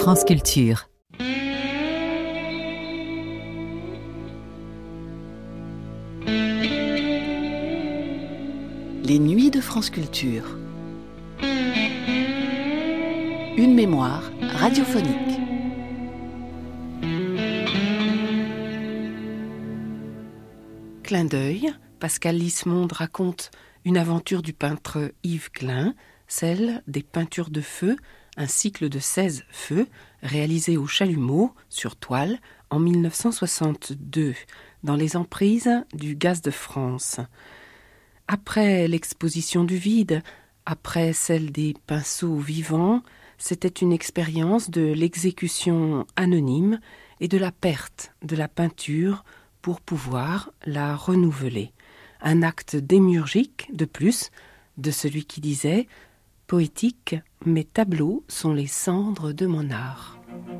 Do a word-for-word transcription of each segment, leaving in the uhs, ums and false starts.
France Culture. Les nuits de France Culture. Une mémoire radiophonique. Clin d'œil, Pascal Lismonde raconte une aventure du peintre Yves Klein, celle des peintures de feu, un cycle de seize feux réalisé au chalumeau, sur toile, en mille neuf cent soixante-deux, dans les emprises du Gaz de France. Après l'exposition du vide, après celle des pinceaux vivants, c'était une expérience de l'exécution anonyme et de la perte de la peinture pour pouvoir la renouveler. Un acte démiurgique, de plus, de celui qui disait « Poétique, mes tableaux sont les cendres de mon art ».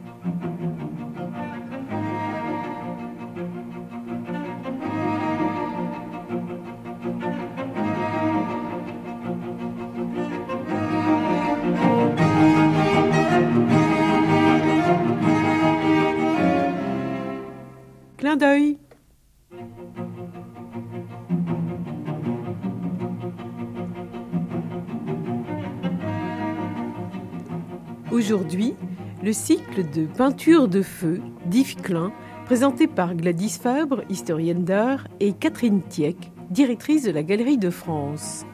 Clin d'œil. Aujourd'hui, le cycle de peinture de feu d'Yves Klein, présenté par Gladys Fabre, historienne d'art, et Catherine Tieck, directrice de la Galerie de France.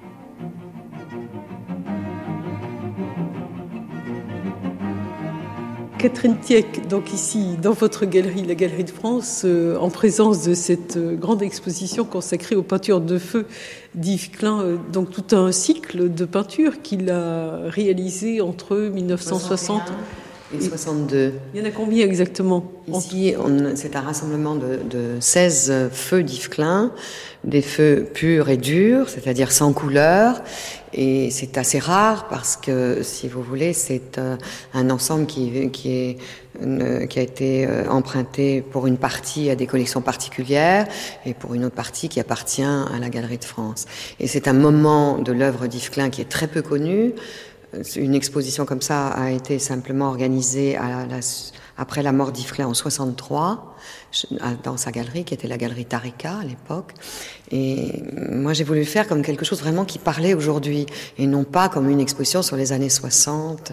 Catherine Tieck, donc ici dans votre galerie, la Galerie de France, euh, en présence de cette euh, grande exposition consacrée aux peintures de feu d'Yves Klein, euh, donc tout un cycle de peintures qu'il a réalisé entre mille neuf cent soixante et soixante-deux. Il y en a combien exactement? Ici, on, c'est un rassemblement de, de seize feux d'Yves Klein, des feux purs et durs, c'est-à-dire sans couleur. Et c'est assez rare parce que, si vous voulez, c'est euh, un ensemble qui, qui, est, une, qui a été euh, emprunté pour une partie à des collections particulières et pour une autre partie qui appartient à la Galerie de France. Et c'est un moment de l'œuvre d'Yves Klein qui est très peu connu. Une exposition comme ça a été simplement organisée à la, après la mort d'Yves Klein en soixante-trois dans sa galerie, qui était la galerie Tarika à l'époque. Et moi, j'ai voulu faire comme quelque chose vraiment qui parlait aujourd'hui, et non pas comme une exposition sur les années soixante,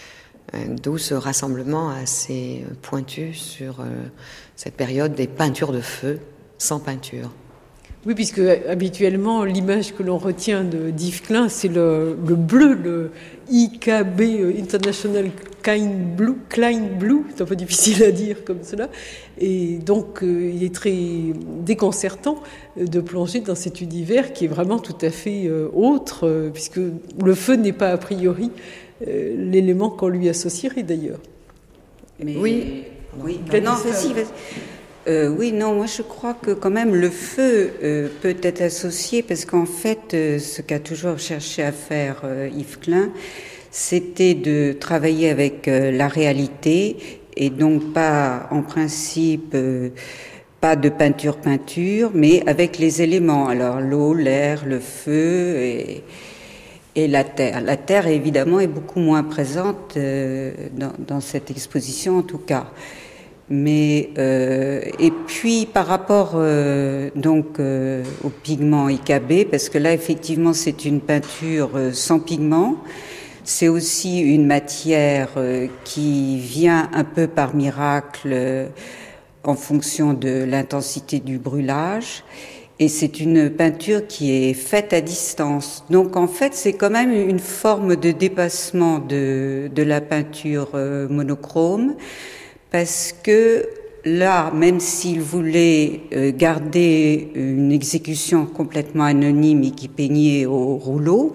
d'où ce rassemblement assez pointu sur cette période des peintures de feu sans peinture. Oui, puisque habituellement, l'image que l'on retient de d'Yves Klein, c'est le, le bleu, le I K B, International Klein Blue, Klein Blue, c'est un peu difficile à dire comme cela. Et donc, euh, il est très déconcertant de plonger dans cet univers qui est vraiment tout à fait euh, autre, euh, puisque le feu n'est pas a priori euh, l'élément qu'on lui associerait d'ailleurs. Mais oui, oui. Non, non, vas-y, vas-y. Euh, oui, non, moi je crois que quand même le feu euh, peut être associé parce qu'en fait, euh, ce qu'a toujours cherché à faire euh, Yves Klein, c'était de travailler avec euh, la réalité et donc pas, en principe, euh, pas de peinture-peinture, mais avec les éléments. Alors l'eau, l'air, le feu et, et la terre. La terre, évidemment, est beaucoup moins présente euh, dans, dans cette exposition, en tout cas. Mais euh, et puis par rapport euh, donc euh, au pigment I K B, parce que là effectivement c'est une peinture euh, sans pigment, c'est aussi une matière euh, qui vient un peu par miracle euh, en fonction de l'intensité du brûlage, et c'est une peinture qui est faite à distance. Donc en fait c'est quand même une forme de dépassement de de la peinture euh, monochrome. Parce que là, même s'il voulait euh, garder une exécution complètement anonyme et qui peignait au rouleau,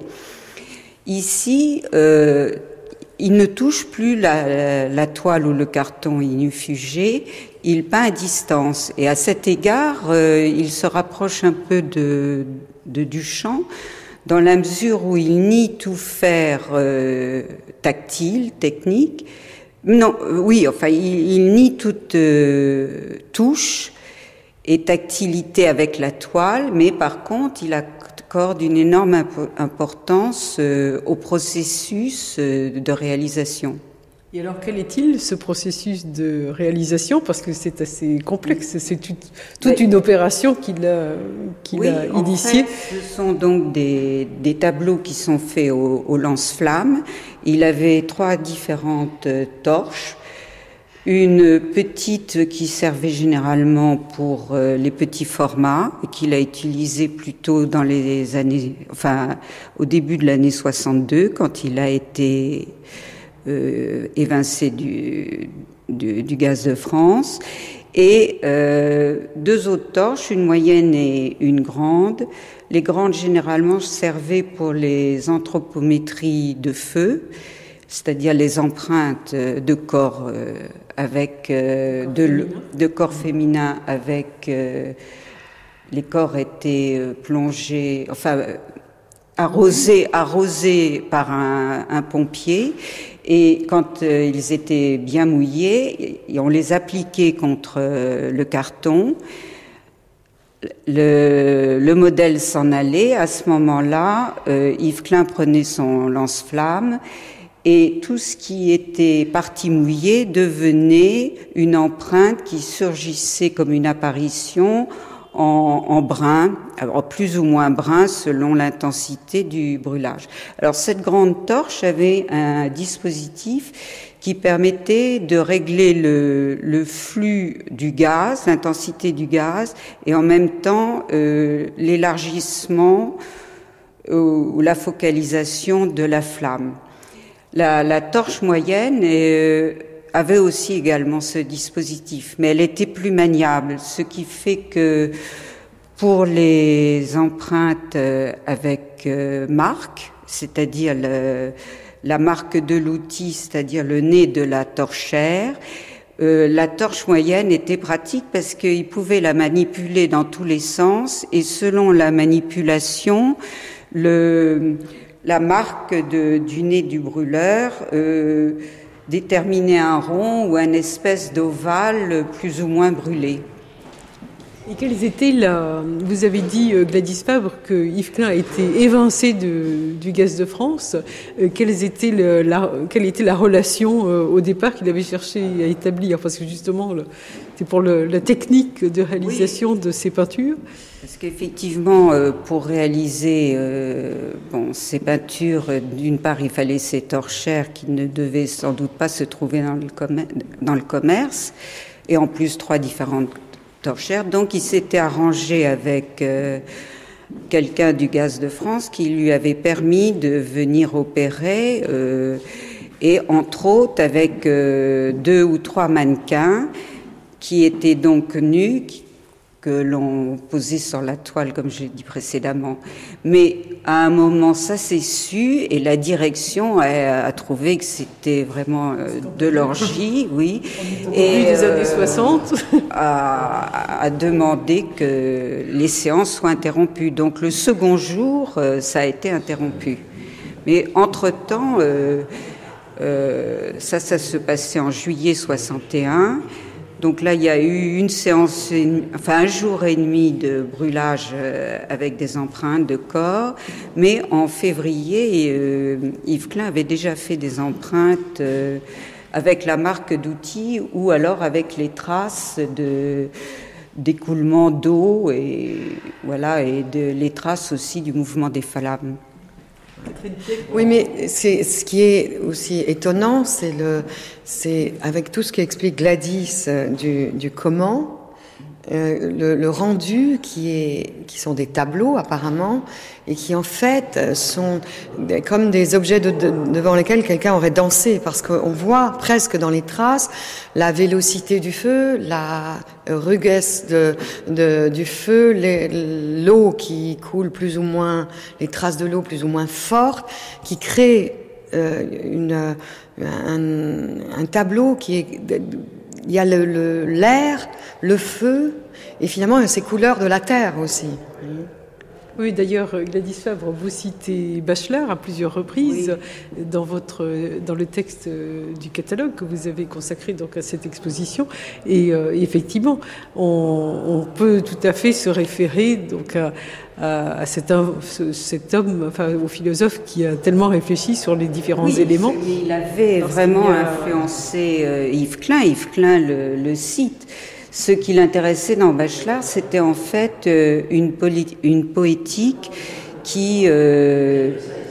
ici, euh, il ne touche plus la, la, la toile ou le carton inufugé, il peint à distance. Et à cet égard, euh, il se rapproche un peu de, de Duchamp, dans la mesure où il nie tout faire euh, tactile, technique. Non, oui, enfin, il, il nie toute euh, touche et tactilité avec la toile, mais par contre, il accorde une énorme impo- importance euh, au processus euh, de réalisation. Et alors, quel est-il, ce processus de réalisation? Parce que c'est assez complexe, c'est toute, toute une opération qu'il a, qu'il oui, a initiée. En fait, ce sont donc des, des tableaux qui sont faits au, au lance-flamme. Il avait trois différentes torches. Une petite qui servait généralement pour euh, les petits formats et qu'il a utilisé plutôt dans les années, enfin, au début de l'année soixante-deux, quand il a été Euh, évincé du, du, du gaz de France, et euh, deux autres torches, une moyenne et une grande. Les grandes généralement servaient pour les anthropométries de feu, c'est-à-dire les empreintes de corps euh, avec euh, de, de corps féminins avec euh, les corps étaient euh, plongés, enfin euh, arrosés, arrosés par un, un pompier. Et quand euh, ils étaient bien mouillés, et on les appliquait contre euh, le carton. Le, le modèle s'en allait. À ce moment-là, euh, Yves Klein prenait son lance-flamme et tout ce qui était partie mouillée devenait une empreinte qui surgissait comme une apparition en, en brun, alors plus ou moins brun selon l'intensité du brûlage. Alors cette grande torche avait un dispositif qui permettait de régler le, le flux du gaz, l'intensité du gaz, et en même temps euh, l'élargissement ou la focalisation de la flamme. La, la torche moyenne est, avait aussi également ce dispositif, mais elle était plus maniable, ce qui fait que pour les empreintes avec marque, c'est-à-dire le, la marque de l'outil, c'est-à-dire le nez de la torchère, euh, la torche moyenne était pratique parce qu'il pouvait la manipuler dans tous les sens et selon la manipulation, le, la marque de, du nez du brûleur euh, déterminer un rond ou une espèce d'ovale plus ou moins brûlé. Et quels étaient la... Vous avez dit, Gladys Fabre, que Yves Klein a été évincé de, du gaz de France. Euh, quelles étaient le, la, quelle était la relation euh, au départ qu'il avait cherché à établir? Parce que justement, le, c'était pour le, la technique de réalisation oui. de ces peintures. Parce qu'effectivement, euh, pour réaliser euh, bon, ces peintures, d'une part, il fallait ces torchères qui ne devaient sans doute pas se trouver dans le, commer- dans le commerce, et en plus trois différentes torchères. Donc il s'était arrangé avec euh, quelqu'un du gaz de France qui lui avait permis de venir opérer, euh, et entre autres avec euh, deux ou trois mannequins qui étaient donc nus, qui, que l'on posait sur la toile, comme j'ai dit précédemment. Mais à un moment, ça s'est su, et la direction a, a trouvé que c'était vraiment euh, de l'orgie, oui. Et des euh, années soixante. A, a demandé que les séances soient interrompues. Donc le second jour, euh, ça a été interrompu. Mais entre-temps, euh, euh, ça, ça se passait en juillet soixante et un. Donc là, il y a eu une séance, enfin un jour et demi de brûlage euh, avec des empreintes de corps. Mais en février, euh, Yves Klein avait déjà fait des empreintes euh, avec la marque d'outils ou alors avec les traces de d'écoulement d'eau et voilà et de, les traces aussi du mouvement des flammes. Oui, mais c'est, ce qui est aussi étonnant, c'est, le, c'est avec tout ce qu'explique Gladys du, du comment, euh, le, le rendu qui, est, qui sont des tableaux apparemment, et qui en fait sont des, comme des objets de, de, devant lesquels quelqu'un aurait dansé, parce qu'on voit presque dans les traces la vélocité du feu, la ruguesse de, de, du feu, les, l'eau qui coule plus ou moins, les traces de l'eau plus ou moins fortes, qui créent euh, une, un, un tableau qui est... Il y a le, le, l'air, le feu, et finalement ces couleurs de la terre aussi. Oui, d'ailleurs, Gladys Favre, vous citez Bachelard à plusieurs reprises oui. dans, votre, dans le texte du catalogue que vous avez consacré donc, à cette exposition. Et euh, effectivement, on, on peut tout à fait se référer donc, à, à, à cet, homme, cet homme, enfin, au philosophe qui a tellement réfléchi sur les différents oui, éléments. Il avait vraiment a... influencé euh, Yves Klein. Yves Klein le, le cite. Ce qui l'intéressait dans Bachelard, c'était en fait euh, une, poli- une poétique qui euh,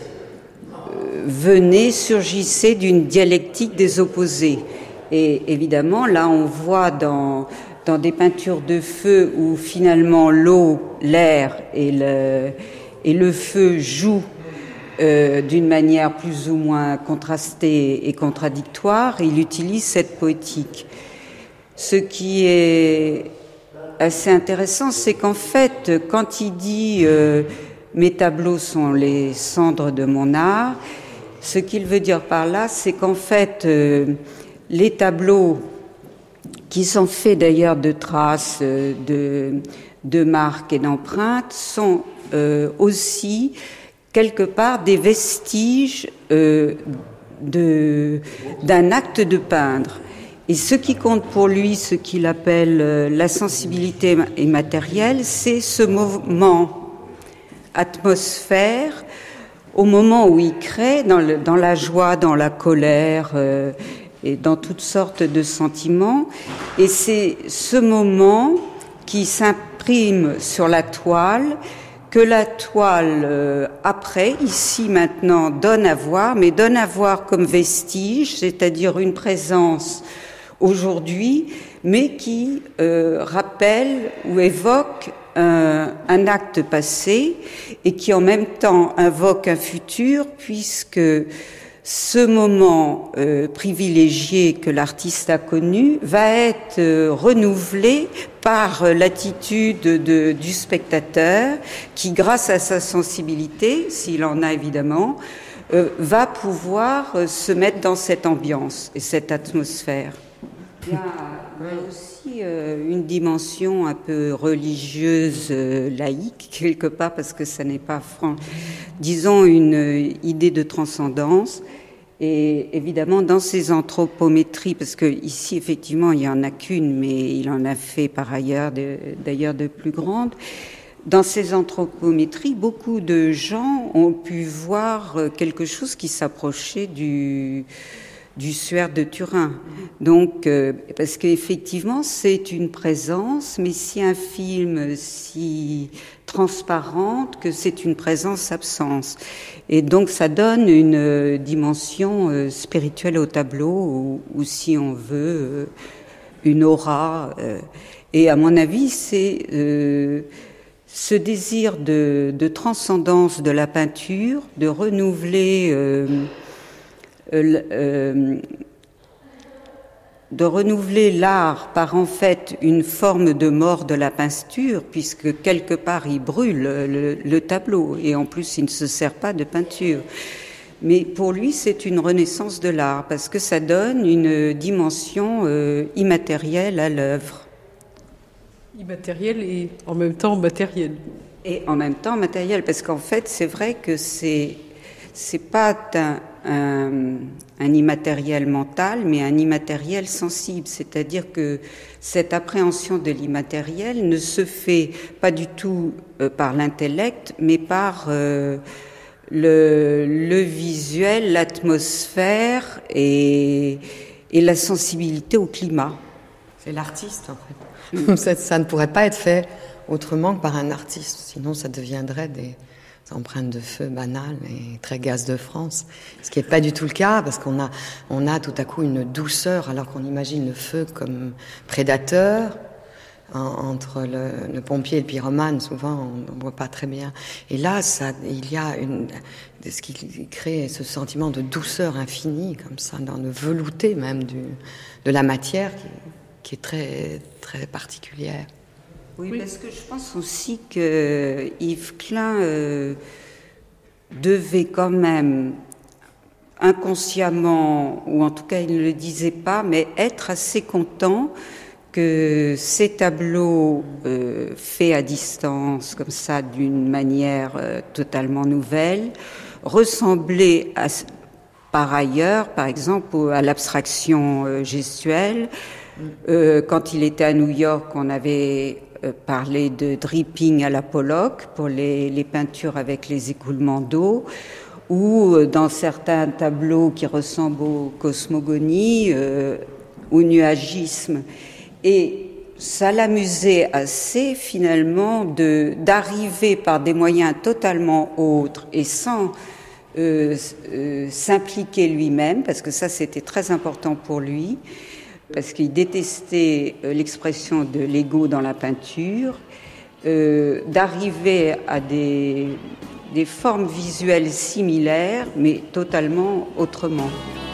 venait, surgissait d'une dialectique des opposés. Et évidemment, là, on voit dans, dans des peintures de feu où finalement l'eau, l'air et le, et le feu jouent euh, d'une manière plus ou moins contrastée et contradictoire, il utilise cette poétique. Ce qui est assez intéressant, c'est qu'en fait, quand il dit euh, « mes tableaux sont les cendres de mon art », ce qu'il veut dire par là, c'est qu'en fait, euh, les tableaux, qui sont faits d'ailleurs de traces, euh, de, de marques et d'empreintes, sont euh, aussi quelque part des vestiges euh, de, d'un acte de peindre. Et ce qui compte pour lui, ce qu'il appelle euh, la sensibilité immatérielle, c'est ce moment atmosphère au moment où il crée, dans, le, dans la joie, dans la colère euh, et dans toutes sortes de sentiments. Et c'est ce moment qui s'imprime sur la toile, que la toile, euh, après, ici, maintenant, donne à voir, mais donne à voir comme vestige, c'est-à-dire une présence aujourd'hui, mais qui euh, rappelle ou évoque un, un acte passé et qui en même temps invoque un futur, puisque ce moment euh, privilégié que l'artiste a connu va être euh, renouvelé par euh, l'attitude de, du spectateur qui, grâce à sa sensibilité, s'il en a évidemment, euh, va pouvoir euh, se mettre dans cette ambiance et cette atmosphère. Il y a, il y a aussi euh, une dimension un peu religieuse, euh, laïque, quelque part, parce que ça n'est pas franc. Disons une euh, idée de transcendance. Et évidemment, dans ces anthropométries, parce que ici, effectivement, il n'y en a qu'une, mais il en a fait par ailleurs, de, d'ailleurs, de plus grandes. Dans ces anthropométries, beaucoup de gens ont pu voir quelque chose qui s'approchait du... du suaire de Turin. Donc, euh, parce qu'effectivement, c'est une présence, mais si un film si transparente que c'est une présence-absence. Et donc, ça donne une dimension euh, spirituelle au tableau, ou, ou si on veut, euh, une aura. Euh, et à mon avis, c'est euh, ce désir de, de transcendance de la peinture, de renouveler... Euh, Euh, euh, de renouveler l'art par en fait une forme de mort de la peinture, puisque quelque part il brûle le, le tableau et en plus il ne se sert pas de peinture. Mais pour lui c'est une renaissance de l'art parce que ça donne une dimension euh, immatérielle à l'œuvre. Immatérielle et en même temps matérielle. Et en même temps matérielle, parce qu'en fait c'est vrai que c'est c'est pas un Un, un immatériel mental, mais un immatériel sensible. C'est-à-dire que cette appréhension de l'immatériel ne se fait pas du tout euh, par l'intellect, mais par euh, le, le visuel, l'atmosphère et, et la sensibilité au climat. C'est l'artiste, en fait. ça, ça ne pourrait pas être fait autrement que par un artiste. Sinon, ça deviendrait des... empreintes de feu banales et très gaz de France, ce qui n'est pas du tout le cas parce qu'on a, on a tout à coup une douceur alors qu'on imagine le feu comme prédateur en, entre le, le pompier et le pyromane, souvent on ne voit pas très bien. Et là, ça, il y a une, ce qui crée ce sentiment de douceur infinie comme ça, dans le velouté même du, de la matière qui, qui est très, très particulière. Oui, oui, parce que je pense aussi que Yves Klein euh, devait quand même inconsciemment, ou en tout cas il ne le disait pas, mais être assez content que ces tableaux euh, faits à distance, comme ça, d'une manière euh, totalement nouvelle, ressemblaient à, par ailleurs, par exemple, à l'abstraction euh, gestuelle. Euh, quand il était à New York, on avait euh, parlé de dripping à la Pollock pour les, les peintures avec les écoulements d'eau, ou euh, dans certains tableaux qui ressemblent aux cosmogonies, euh, au nuagisme. Et ça l'amusait assez, finalement, de, d'arriver par des moyens totalement autres et sans euh, euh, s'impliquer lui-même, parce que ça, c'était très important pour lui, parce qu'il détestait euh, l'expression de l'ego dans la peinture, euh, d'arriver à des, des formes visuelles similaires, mais totalement autrement.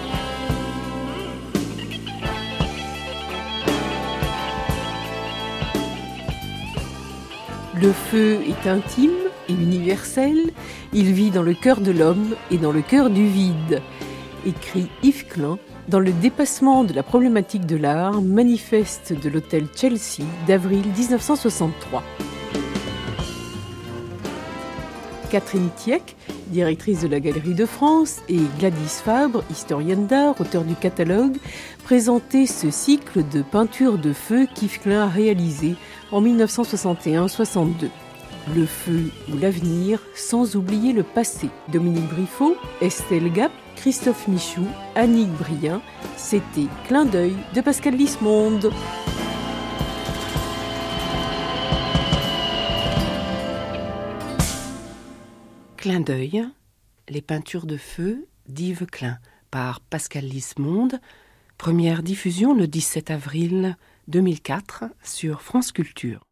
Le feu est intime et universel, il vit dans le cœur de l'homme et dans le cœur du vide, écrit Yves Klein dans le dépassement de la problématique de l'art, manifeste de l'hôtel Chelsea d'avril dix-neuf cent soixante-trois. Catherine Tieck, directrice de la Galerie de France, et Gladys Fabre, historienne d'art, auteure du catalogue, présentaient ce cycle de peintures de feu qu'Yves Klein a réalisé en dix-neuf cent soixante et un soixante-deux. Le feu ou l'avenir, sans oublier le passé. Dominique Briffaut, Estelle Gap, Christophe Michou, Annick Brien, c'était Clin d'œil de Pascal Lismonde. Clin d'œil, les peintures de feu d'Yves Klein par Pascal Lismonde. Première diffusion le dix-sept avril deux mille quatre sur France Culture.